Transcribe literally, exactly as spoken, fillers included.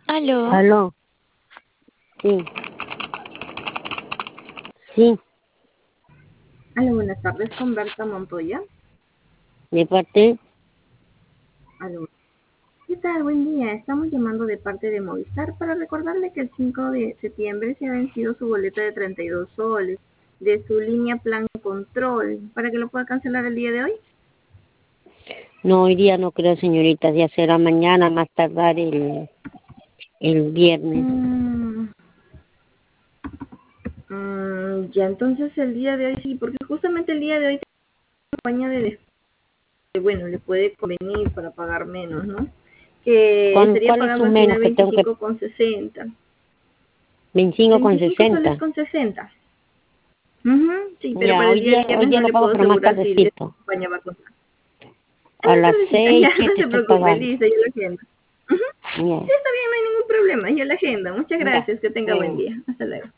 Aló. Aló. Sí. Sí. Hola, buenas tardes, con Berta Montoya. ¿De parte? Aló. ¿Qué tal? Buen día. Estamos llamando de parte de Movistar para recordarle que el cinco de septiembre se ha vencido su boleta de treinta y dos soles de su línea Plan Control para que lo pueda cancelar el día de hoy. No, hoy día no creo, señorita. Ya será mañana, más tardar el, el viernes. Mm, mm, ya, entonces el día de hoy sí, porque justamente el día de hoy tengo una campaña de descuento, bueno, le puede convenir para pagar menos, ¿no? Que ¿Cuál, estaría cuál es su pagando al menos final que tengo que...? veinticinco con sesenta. veinticinco con veinticinco soles sesenta. con sesenta. Uh-huh, sí, pero Ya, para el hoy día día, hoy viernes día no lo le pago, puedo pero más asegurar si la tardecito. campaña va a contar. En A la las tardecita, seis, ya, no siete se estoy preocupe, pagando. listo, yo la agendo. Uh-huh. Ya, Sí, está bien, no hay ningún problema, yo la agendo. Muchas ya. gracias, que tenga buen Bueno. día. Hasta luego.